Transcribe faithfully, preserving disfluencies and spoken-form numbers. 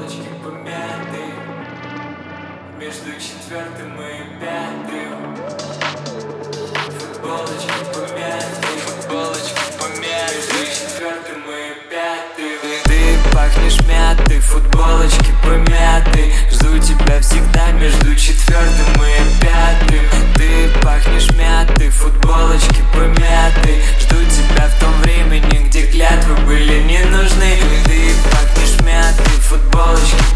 Футболочки помяты между четвертым и пятым. Футболочки помяты, футболочки помяты между четвертым и пятым. Ты пахнешь мятой, футболочки помяты. Жду тебя всегда между четвертым и пятым. Ты пахнешь мятой, футболочки помяты. Жду тебя в том времени, где клятвы были не нужны. Ты пахнешь мятой, футболочки